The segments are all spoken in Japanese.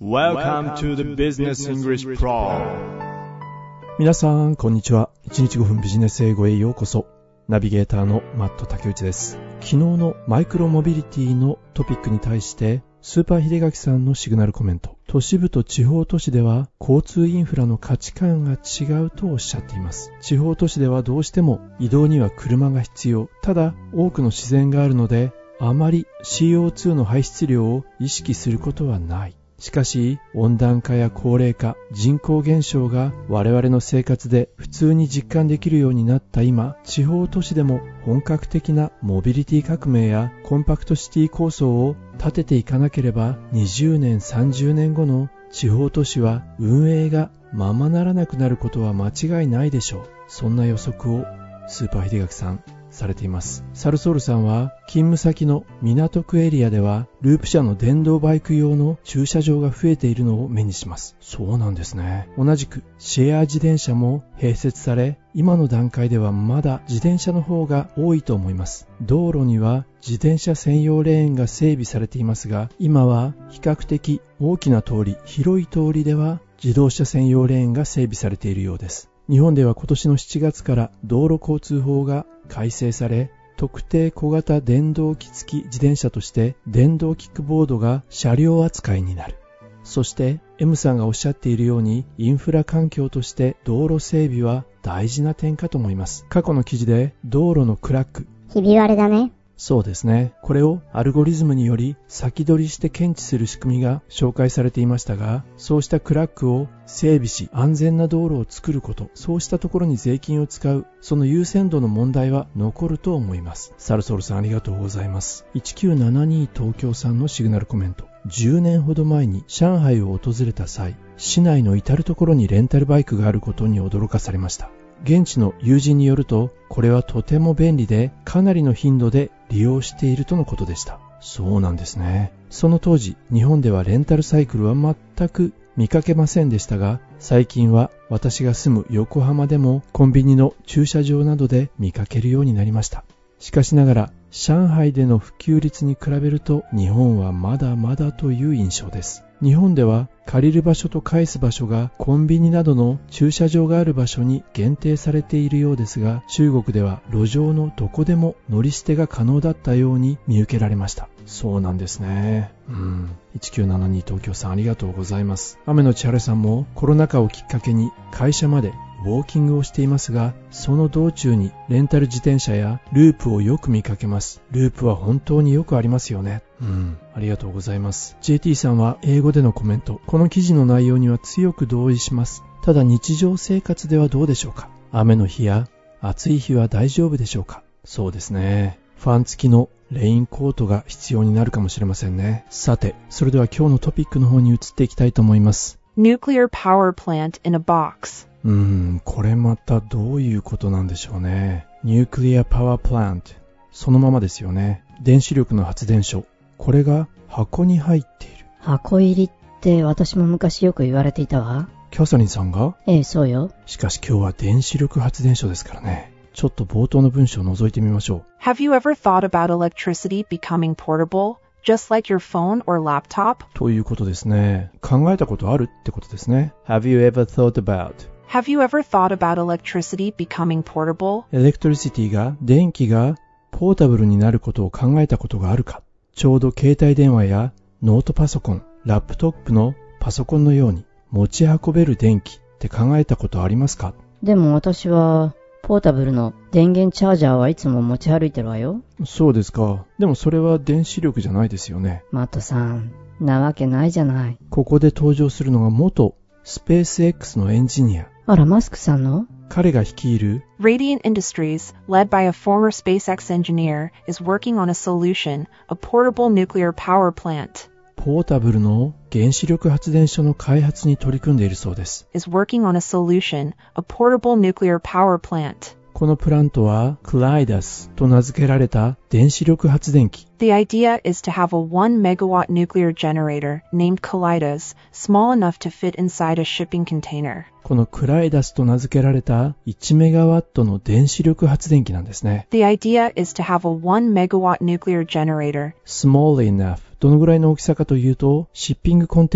Welcome to the Business English Pro。 皆さんこんにちは。1日5分ビジネス英語へようこそ。ナビゲーターのマット竹内です。昨日のマイクロモビリティのトピックに対してスーパー秀垣さんのシグナルコメント。都市部と地方都市では交通インフラの価値観が違うとおっしゃっています。地方都市ではどうしても移動には車が必要。ただ多くの自然があるのであまり CO2 の排出量を意識することはない。しかし温暖化や高齢化、人口減少が我々の生活で普通に実感できるようになった今、地方都市でも本格的なモビリティ革命やコンパクトシティ構想を立てていかなければ20年30年後の地方都市は運営がままならなくなることは間違いないでしょう。そんな予測をスーパー秀垣さんされています。サルソールさんは勤務先の港区エリアではループ車の電動バイク用の駐車場が増えているのを目にします。そうなんですね。同じくシェア自転車も併設され、今の段階ではまだ自転車の方が多いと思います。道路には自転車専用レーンが整備されていますが、今は比較的大きな通り、広い通りでは自動車専用レーンが整備されているようです。日本では今年の7月から道路交通法が改正され、特定小型電動機付き自転車として電動キックボードが車両扱いになる。そして M さんがおっしゃっているようにインフラ環境として道路整備は大事な点かと思います。過去の記事で道路のクラック、 ひび割れだね。 そうですね。これをアルゴリズムにより先取りして検知する仕組みが紹介されていましたが、そうしたクラックを整備し安全な道路を作ること、そうしたところに税金を使う、その優先度の問題は残ると思います。サルソルさんありがとうございます。1972東京さんのシグナルコメント。10年ほど前に上海を訪れた際、市内の至るところにレンタルバイクがあることに驚かされました。現地の友人によると、これはとても便利でかなりの頻度で利用しているとのことでした。そうなんですね。その当時、日本ではレンタルサイクルは全く見かけませんでしたが、最近は私が住む横浜でもコンビニの駐車場などで見かけるようになりました。しかしながら、上海での普及率に比べると日本はまだまだという印象です。日本では借りる場所と返す場所がコンビニなどの駐車場がある場所に限定されているようですが、中国では路上のどこでも乗り捨てが可能だったように見受けられました。そうなんですね。1972東京さんありがとうございます。雨の千春さんもコロナ禍をきっかけに会社までウォーキングをしていますが、その道中にレンタル自転車やループをよく見かけます。ループは本当によくありますよね。ありがとうございます。JT さんは英語でのコメント。この記事の内容には強く同意します。ただ日常生活ではどうでしょうか。雨の日や暑い日は大丈夫でしょうか。そうですね。ファン付きのレインコートが必要になるかもしれませんね。さて、それでは今日のトピックの方に移っていきたいと思います。 Nuclear power plant in a box。 これまたどういうことなんでしょうね。ニュークリアパワープラント。そのままですよね。電子力の発電所。これが箱に入っている。 箱入りって私も昔よく言われていたわ。 キャサリンさんが？ ええ、そうよ。 しかし今日は電子力発電所ですからね。ちょっと冒頭の文章を覗いてみましょう。 Have you ever thought about electricity becoming portable?Just like your phone or laptop? ということですね。考えたことあるってことですね。Have you ever thought about?Have you ever thought about electricity becoming portable? エレクトリシティが、電気がポータブルになることを考えたことがあるか。ちょうど携帯電話やノートパソコン、ラップトップのパソコンのように持ち運べる電気って考えたことありますか？ でも私はポータブルの電源チャージャーはいつも持ち歩いてるわよ。 そうですか。でもそれは電子力じゃないですよね。 マットさん、なわけないじゃない。 ここで登場するのが元スペース X のエンジニア。 あら、マスクさんの？ 彼が率いる Radiant Industries, led by a former SpaceX engineer, is working on a solution, a portable nuclear power plant. ポータブルの原子力発電所の開発に取り組んでいるそうです。 is working on a solution, a portable nuclear power plant. このプラントはクライダスと名付けられた電子力発電機。 The idea is to have a 1 megawatt nuclear generator named Kaleidos, small enough to fit inside a shipping container. このクライダスと名付けられた1メガワットの電子力発電機なんですね。 The idea is to have a 1 megawatt nuclear generator. Small enough。どのぐらいの大きさかというと、シッピングコンテーナー。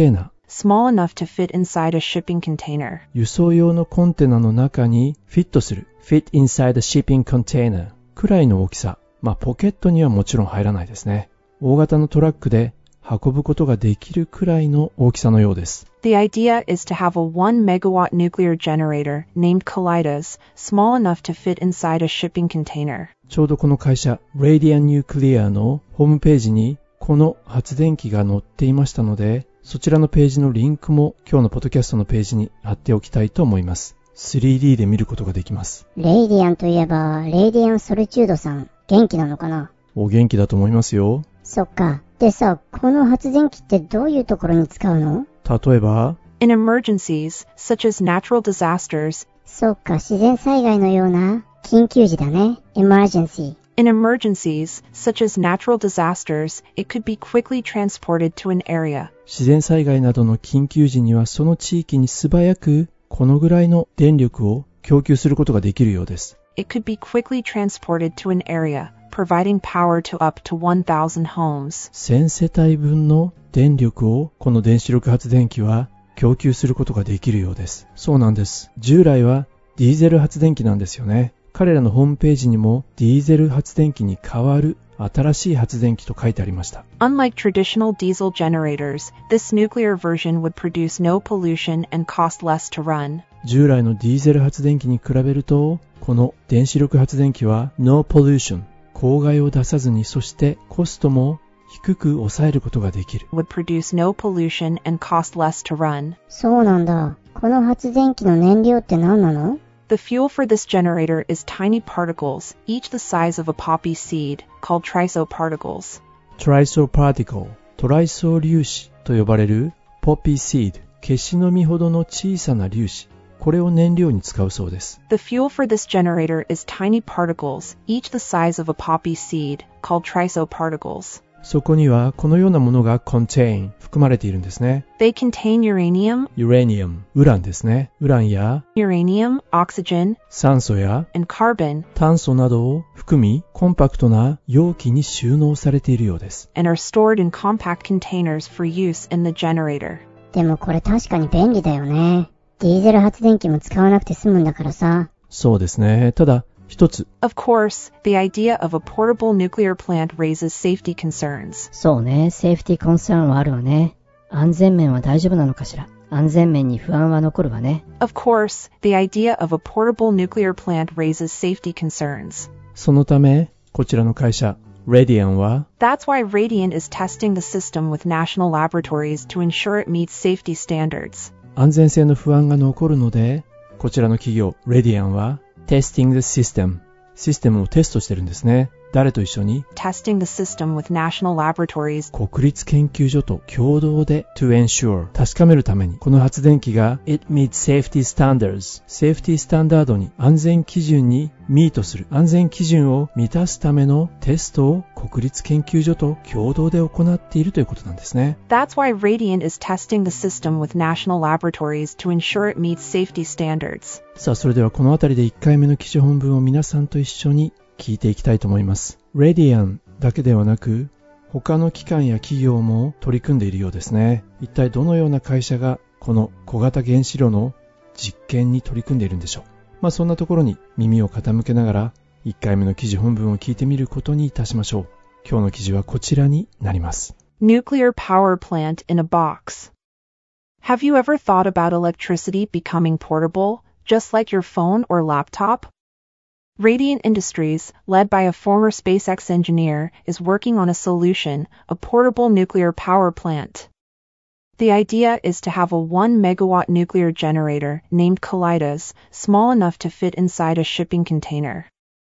small enough to fit inside a shipping container. 輸送用のコンテナの中にフィットする fit inside a shipping container くらいの大きさ。ポケットにはもちろん入らないですね。大型のトラックで運ぶことができるくらいの大きさのようです。 The idea is to have a 1 megawatt nuclear generator named Kalidas, small enough to fit inside a shipping container. ちょうどこの会社 Radiant Nuclear のホームページにこの発電機が載っていましたので、そちらのページのリンクも今日のポッドキャストのページに貼っておきたいと思います。3D で見ることができます。 レイディアンといえば、レイディアンソリチュードさん、元気なのかな？ お元気だと思いますよ。 そっか。でさ、この発電機ってどういうところに使うの？ 例えば In emergencies, such as natural disasters. そっか、自然災害のような緊急時だね。emergency. In emergencies, such as natural disasters, it could be quickly transported to an area. 自然災害などの緊急時にはその地域に素早くこのぐらいの電力を供給することができるようです。 It could be quickly transported to an area, providing power to up to 1,000 homes. 1000世帯分の電力をこの原子力発電機は供給することができるようです。そうなんです。従来はディーゼル発電機なんですよね。彼らのホームページにもディーゼル発電機に代わる新しい発電機と書いてありました。 Unlike traditional diesel generators, this nuclear version would produce no pollution and cost less to run. 従来のディーゼル発電機に比べると、この原子力発電機は No pollution、公害を出さずに、そしてコストも低く抑えることができる。 Would produce no pollution and cost less to run. そうなんだ。この発電機の燃料って何なの ？The fuel for this generator is tiny particles, each the size of a poppy seed, called trisoparticles. Trisoparticle、トライソ粒子と呼ばれる poppy seed、ケシの実ほどの小さな粒子。これを燃料に使うそうです。 The fuel for this generator is tiny particles, each the size of a poppy seed, called trisoparticles. そこにはこのようなものが contain 含まれているんですね。 They contain uranium, uranium ウランですね。ウランや uranium, oxygen, 酸素や and carbon, 炭素などを含みコンパクトな容器に収納されているようです。 and are stored in compact containers for use in the generator. でもこれ確かに便利だよね。ディーゼル発電機も使わなくて済むんだからさ。 そうですね。ただ一つ。 Of course, the idea of a portable nuclear plant raises safety concerns. そうね、セーフティーコンサーンはあるわね。安全面は大丈夫なのかしら。安全面に不安は残るわね。 Of course, the idea of a portable nuclear plant raises safety concerns. そのため、こちらの会社、Radiant は That's why Radiant is testing the system with national laboratories to ensure it meets safety standards. 安全性の不安が残るので、こちらの企業、Radiant はTesting the system。システムをテストしてるんですね。誰と一緒に Testing the system with national laboratories. 国立研究所と共同で to ensure 確かめるためにこの発電機が It meets safety standards セーフティスタンダードに安全基準にミートする安全基準を満たすためのテストを国立研究所と共同で行っているということなんですね。 That's why Radiant is testing the system with national laboratories to ensure it meets safety standards. さあそれではこのあたりで1回目の記事本文を皆さんと一緒に聞いていきたいと思います。Radiant だけではなく他の機関や企業も取り組んでいるようですね。一体どのような会社がこの小型原子炉の実験に取り組んでいるんでしょう。そんなところに耳を傾けながら1回目の記事本文を聞いてみることにいたしましょう。今日の記事はこちらになります。 Nuclear power plant in a box. Have you ever thought about electricity becoming portable, just like your phone or laptop? Radiant Industries, led by a former SpaceX engineer, is working on a solution, a portable nuclear power plant. The idea is to have a 1 megawatt nuclear generator named Kalidas, small enough to fit inside a shipping container.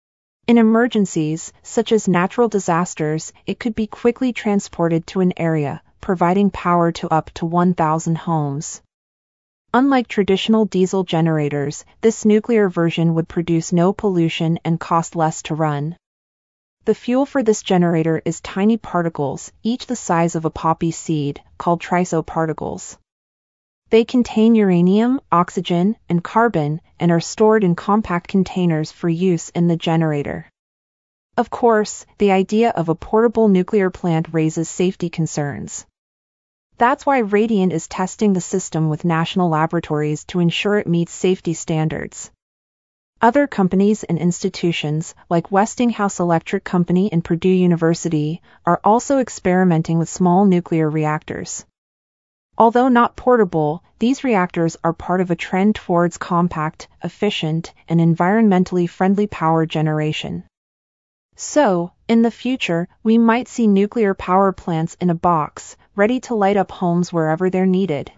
In emergencies, such as natural disasters, it could be quickly transported to an area, providing power to up to 1,000 homes. Unlike traditional diesel generators, this nuclear version would produce no pollution and cost less to run. The fuel for this generator is tiny particles, each the size of a poppy seed, called trisoparticles. They contain uranium, oxygen, and carbon, and are stored in compact containers for use in the generator. Of course, the idea of a portable nuclear plant raises safety concerns. That's why Radiant is testing the system with national laboratories to ensure it meets safety standards. Other companies and institutions, like Westinghouse Electric Company and Purdue University, are also experimenting with small nuclear reactors. Although not portable, these reactors are part of a trend towards compact, efficient, and environmentally friendly power generation. So, in the future, we might see nuclear power plants in a box, ready to light up homes wherever they're needed.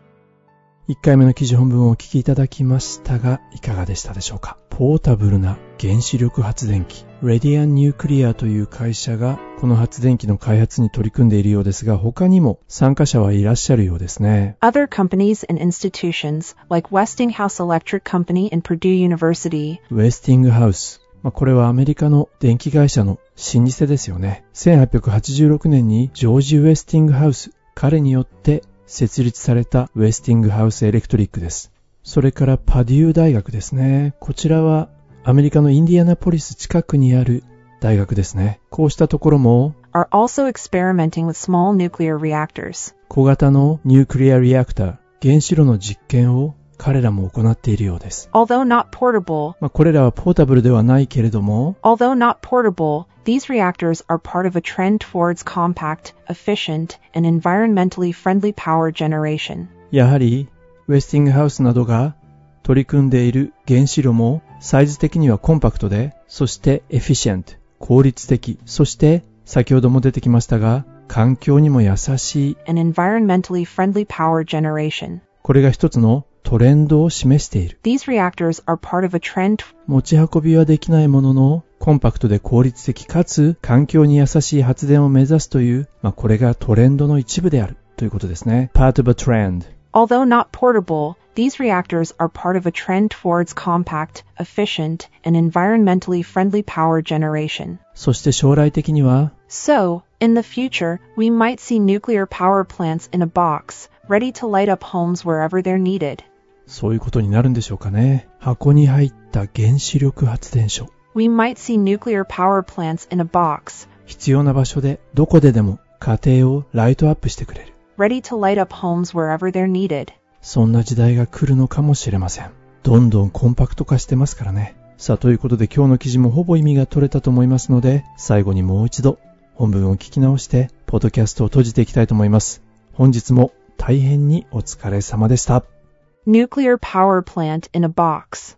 1回目の記事本文をお聞きいただきましたが、いかがでしたでしょうか。ポータブルな原子力発電機、Radiant Nuclear という会社がこの発電機の開発に取り組んでいるようですが、他にも参加者はいらっしゃるようですね。 Other companies and institutions, like Westinghouse Electric Company and Purdue University. Westinghouse。これはアメリカの電気会社の老舗ですよね。1886年にジョージ・ウェスティングハウス、彼によって設立されたウェスティングハウスエレクトリックです。それからパデュー大学ですね。こちらはアメリカのインディアナポリス近くにある大学ですね。こうしたところも are also experimenting with small nuclear reactors. 小型のニュークリアリアクター、原子炉の実験を彼らも行っているようです。 Although not portable, これらはポータブルではないけれども、 Although not portable, these reactors are part of a trend towards compact, efficient, and environmentally friendly power generation. やはりウェスティングハウスなどが取り組んでいる原子炉もサイズ的にはコンパクトで、そしてエフィシエント、効率的、そして先ほども出てきましたが、環境にも優しい An environmentally friendly power generation. これが一つのトレンドを示している。 These reactors are part of a trend. 持ち運びはできないものの、コンパクトで効率的かつ環境に優しい発電を目指すという、これがトレンドの一部であるということですね。Part of a trend. Although not portable, these reactors are part of a trend towards compact, efficient, and environmentally friendly power generation. そして将来的には、 So, in the future, we might see nuclear power plants in a box, ready to light up homes wherever they're needed. そういうことになるんでしょうかね。箱に入った原子力発電所。 We might see nuclear power plants in a box, 必要な場所でどこででも家庭をライトアップしてくれる。 ready to light up homes wherever they're needed. そんな時代が来るのかもしれません。どんどんコンパクト化してますからね。さあ、ということで今日の記事もほぼ意味が取れたと思いますので、最後にもう一度本文を聞き直して、ポッドキャストを閉じていきたいと思います。本日も大変にお疲れ様でした。 Nuclear power plant in a box.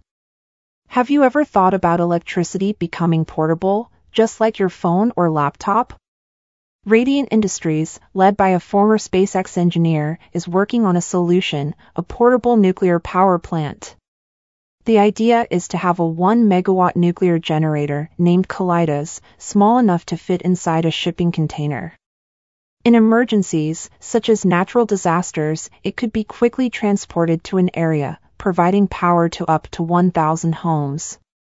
Have you ever thought about electricity becoming portable, just like your phone or laptop? Radiant Industries, led by a former SpaceX engineer, is working on a solution, a portable nuclear power plant. The idea is to have a 1 megawatt nuclear generator named Kaleidos, small enough to fit inside a shipping container. In emergencies, such as natural disasters, it could be quickly transported to an area, providing power to up to 1,000 homes.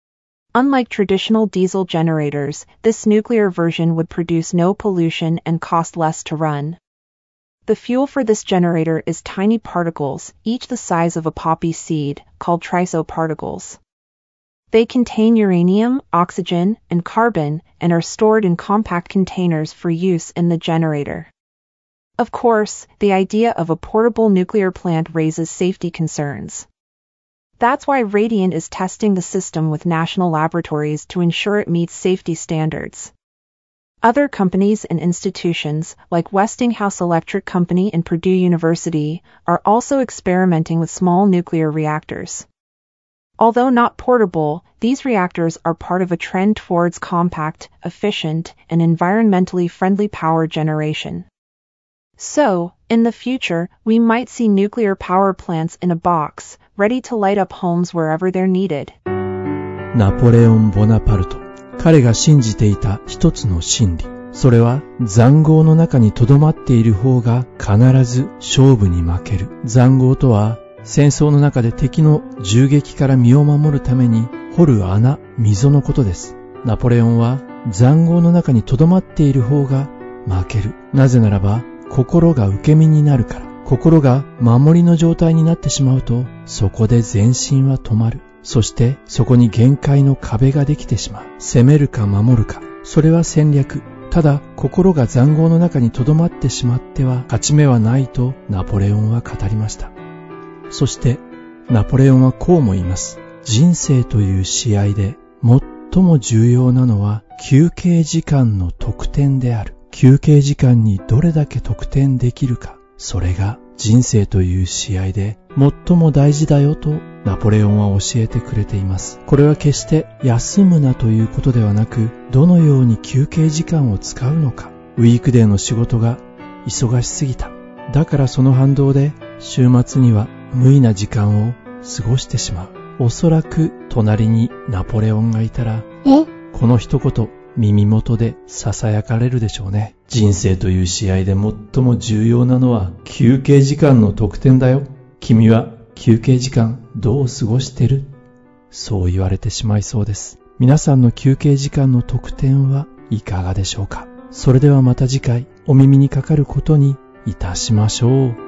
Unlike traditional diesel generators, this nuclear version would produce no pollution and cost less to run. The fuel for this generator is tiny particles, each the size of a poppy seed, called trisoparticles. They contain uranium, oxygen, and carbon, and are stored in compact containers for use in the generator. Of course, the idea of a portable nuclear plant raises safety concerns. That's why Radiant is testing the system with national laboratories to ensure it meets safety standards. Other companies and institutions, like Westinghouse Electric Company and Purdue University, are also experimenting with small nuclear reactors. Although not portable, these reactors are part of a trend towards compact, efficient, and environmentally friendly power generation. So, in the future, we might see nuclear power plants in a box, ready to light up homes wherever they're needed. ナポレオン・ボナパルト。彼が信じていた一つの真理。それは塹壕の中に留まっている方が必ず勝負に負ける。塹壕とは戦争の中で敵の銃撃から身を守るために掘る穴、溝のことです。ナポレオンは塹壕の中に留まっている方が負ける。なぜならば心が受け身になるから。心が守りの状態になってしまうと、そこで前進は止まる。そしてそこに限界の壁ができてしまう。攻めるか守るか、それは戦略ただ心が塹壕の中にとどまってしまっては勝ち目はないとナポレオンは語りました。そしてナポレオンはこうも言います。人生という試合で最も重要なのは休憩時間の得点である。休憩時間にどれだけ得点できるか、それが人生という試合で最も大事だよとナポレオンは教えてくれています。これは決して休むなということではなく、どのように休憩時間を使うのか。ウィークデーの仕事が忙しすぎた。だからその反動で週末には無意な時間を過ごしてしまう。おそらく隣にナポレオンがいたら、この一言耳元で囁かれるでしょうね。人生という試合で最も重要なのは休憩時間の得点だよ。君は休憩時間どう過ごしてる？そう言われてしまいそうです。皆さんの休憩時間の得点はいかがでしょうか？それではまた次回お耳にかかることにいたしましょう。